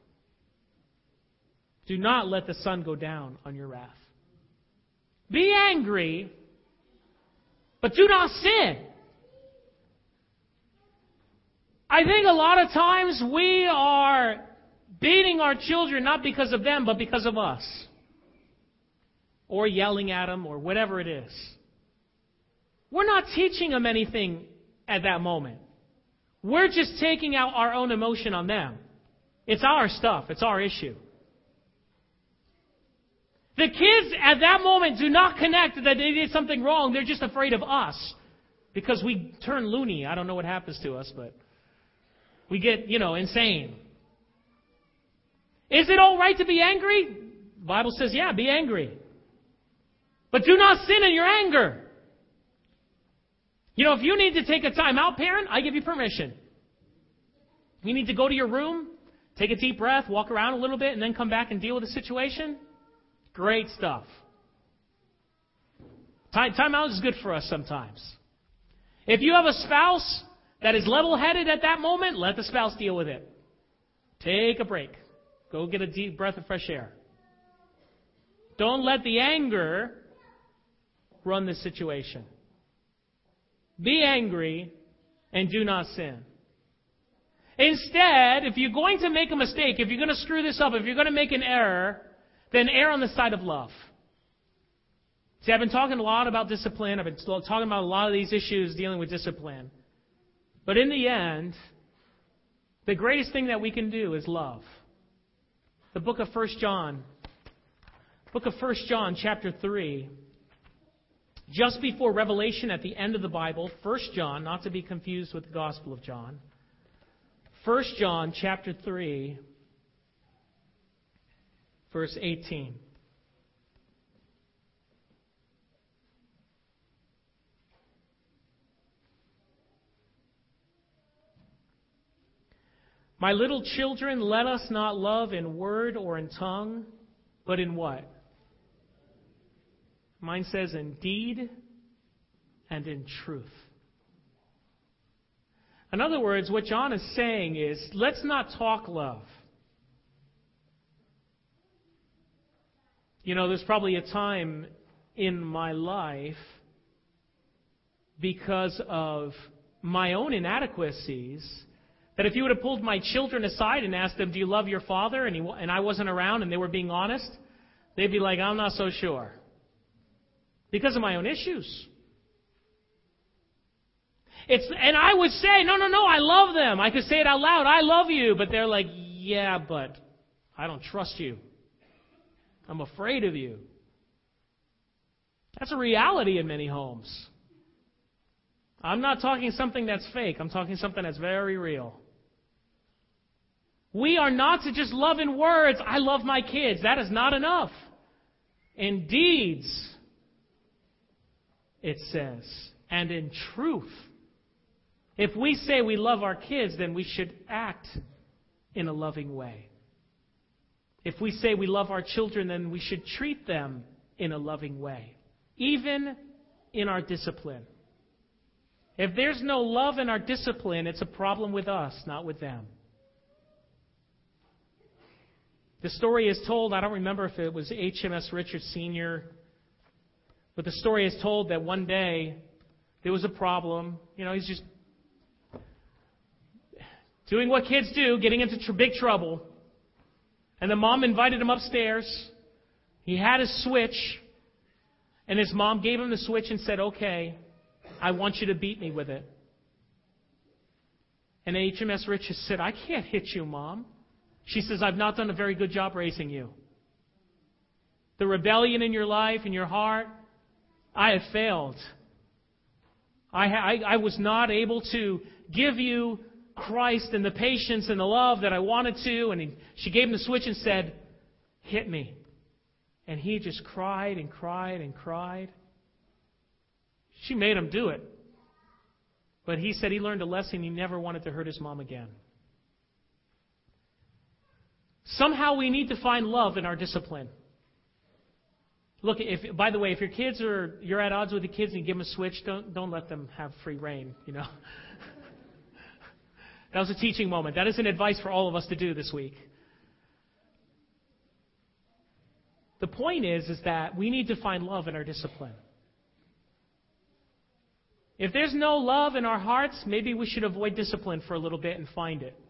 Do not let the sun go down on your wrath. Be angry, but do not sin. I think a lot of times we are beating our children not because of them, but because of us. Or yelling at them, or whatever it is. We're not teaching them anything at that moment. We're just taking out our own emotion on them. It's our stuff. It's our issue. The kids at that moment do not connect that they did something wrong. They're just afraid of us. Because we turn loony. I don't know what happens to us, but we get, you know, insane. Is it all right to be angry? The Bible says, yeah, be angry. But do not sin in your anger. You know, if you need to take a time out, parent, I give you permission. You need to go to your room, take a deep breath, walk around a little bit, and then come back and deal with the situation? Great stuff. Time, time out is good for us sometimes. If you have a spouse that is level-headed at that moment, let the spouse deal with it. Take a break. Go get a deep breath of fresh air. Don't let the anger run the situation. Be angry and do not sin. Instead, if you're going to make a mistake, if you're going to screw this up, if you're going to make an error, then err on the side of love. See, I've been talking a lot about discipline. I've been talking about a lot of these issues dealing with discipline. But in the end, the greatest thing that we can do is love. The book of First John, book of First John, chapter three, just before Revelation at the end of the Bible, First John, not to be confused with the Gospel of John, First John, chapter three, verse eighteen. My little children, let us not love in word or in tongue, but in what? Mine says in deed and in truth. In other words, what John is saying is, let's not talk love. You know, there's probably a time in my life, because of my own inadequacies, that if you would have pulled my children aside and asked them, do you love your father? And, he, and I wasn't around and they were being honest, they'd be like, I'm not so sure. Because of my own issues. It's, and I would say, no, no, no, I love them. I could say it out loud, I love you. But they're like, yeah, but I don't trust you. I'm afraid of you. That's a reality in many homes. I'm not talking something that's fake. I'm talking something that's very real. We are not to just love in words, I love my kids. That is not enough. In deeds, it says, and in truth. If we say we love our kids, then we should act in a loving way. If we say we love our children, then we should treat them in a loving way, even in our discipline. If there's no love in our discipline, it's a problem with us, not with them. The story is told, I don't remember if it was H M S Richards Senior, but the story is told that one day there was a problem. You know, he's just doing what kids do, getting into tr- big trouble. And the mom invited him upstairs. He had his switch, and his mom gave him the switch and said, okay, I want you to beat me with it. And H M S Richards said, I can't hit you, Mom. She says, I've not done a very good job raising you. The rebellion in your life, in your heart, I have failed. I, I, I was not able to give you Christ and the patience and the love that I wanted to. And he, she gave him the switch and said, hit me. And he just cried and cried and cried. She made him do it. But he said he learned a lesson. He never wanted to hurt his mom again. Somehow we need to find love in our discipline. Look, if by the way, if your kids are you're at odds with the kids and you give them a switch, don't don't let them have free reign, you know. That was a teaching moment. That is an advice for all of us to do this week. The point is, is that we need to find love in our discipline. If there's no love in our hearts, maybe we should avoid discipline for a little bit and find it.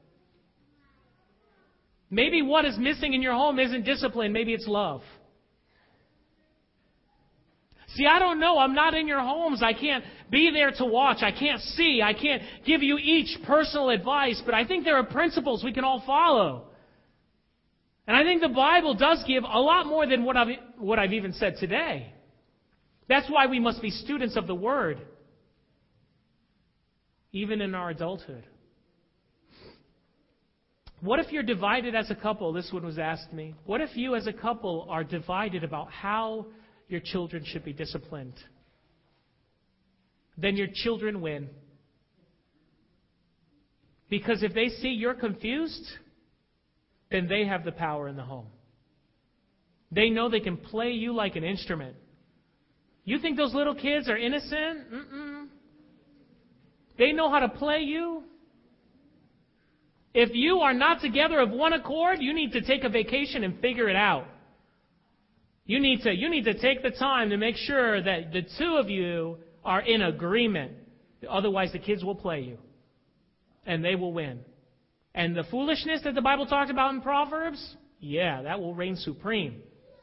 Maybe what is missing in your home isn't discipline, maybe it's love. See, I don't know. I'm not in your homes. I can't be there to watch. I can't see. I can't give you each personal advice, but I think there are principles we can all follow. And I think the Bible does give a lot more than what I've, what I've even said today. That's why we must be students of the Word, even in our adulthood. What if you're divided as a couple? This one was asked me. What if you as a couple are divided about how your children should be disciplined? Then your children win. Because if they see you're confused, then they have the power in the home. They know they can play you like an instrument. You think those little kids are innocent? Mm-mm. They know how to play you. If you are not together of one accord, you need to take a vacation and figure it out. You need to, you need to take the time to make sure that the two of you are in agreement. Otherwise, the kids will play you. And they will win. And the foolishness that the Bible talks about in Proverbs, yeah, that will reign supreme.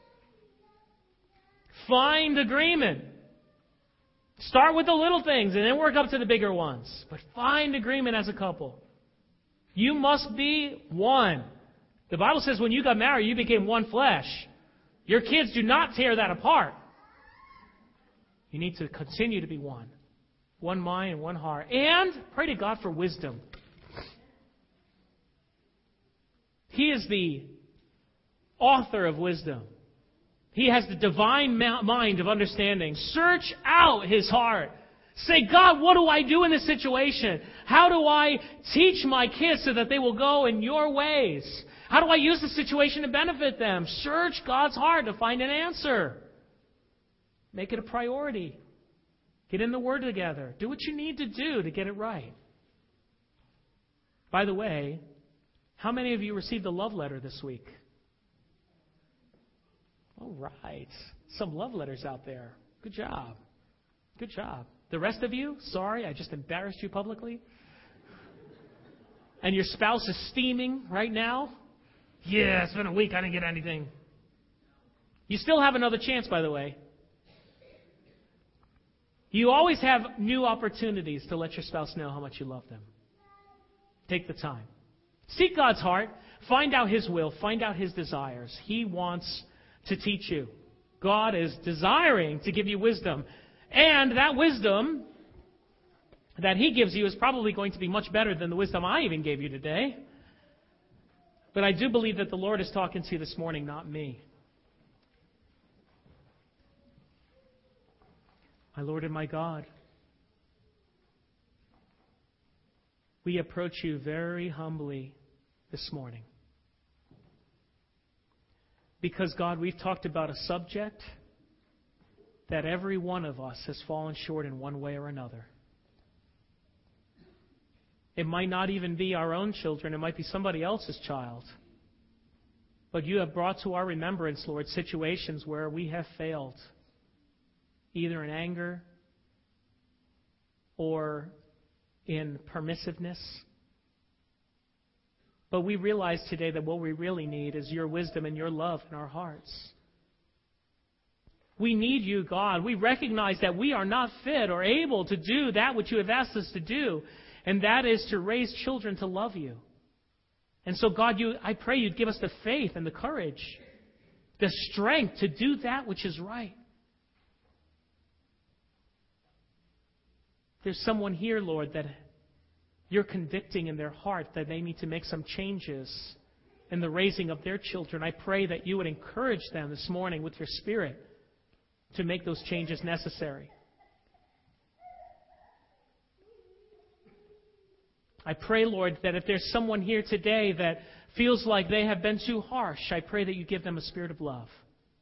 Find agreement. Start with the little things and then work up to the bigger ones. But find agreement as a couple. You must be one. The Bible says when you got married, you became one flesh. Your kids do not tear that apart. You need to continue to be one. One mind and one heart. And pray to God for wisdom. He is the author of wisdom. He has the divine mind of understanding. Search out his heart. Say, God, what do I do in this situation? How do I teach my kids so that they will go in your ways? How do I use the situation to benefit them? Search God's heart to find an answer. Make it a priority. Get in the Word together. Do what you need to do to get it right. By the way, how many of you received a love letter this week? All right. Some love letters out there. Good job. Good job. The rest of you, sorry, I just embarrassed you publicly. And your spouse is steaming right now. Yeah, it's been a week. I didn't get anything. You still have another chance, by the way. You always have new opportunities to let your spouse know how much you love them. Take the time. Seek God's heart. Find out His will. Find out His desires. He wants to teach you. God is desiring to give you wisdom. And that wisdom that He gives you is probably going to be much better than the wisdom I even gave you today. But I do believe that the Lord is talking to you this morning, not me. My Lord and my God, we approach you very humbly this morning. Because, God, we've talked about a subject that every one of us has fallen short in one way or another. It might not even be our own children. It might be somebody else's child. But you have brought to our remembrance, Lord, situations where we have failed, either in anger or in permissiveness. But we realize today that what we really need is your wisdom and your love in our hearts. We need you, God. We recognize that we are not fit or able to do that which you have asked us to do, and that is to raise children to love you. And so, God, you, I pray you'd give us the faith and the courage, the strength to do that which is right. There's someone here, Lord, that you're convicting in their heart that they need to make some changes in the raising of their children. I pray that you would encourage them this morning with your Spirit to make those changes necessary. I pray, Lord, that if there's someone here today that feels like they have been too harsh, I pray that you give them a spirit of love.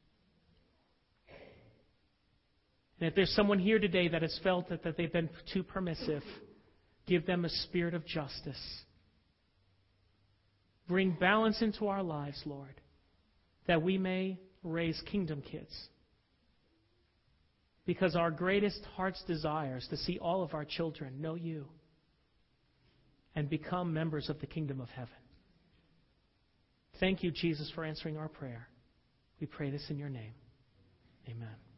And if there's someone here today that has felt that, that they've been too permissive, give them a spirit of justice. Bring balance into our lives, Lord, that we may raise kingdom kids. Because our greatest heart's desire is to see all of our children know you and become members of the kingdom of heaven. Thank you, Jesus, for answering our prayer. We pray this in your name. Amen.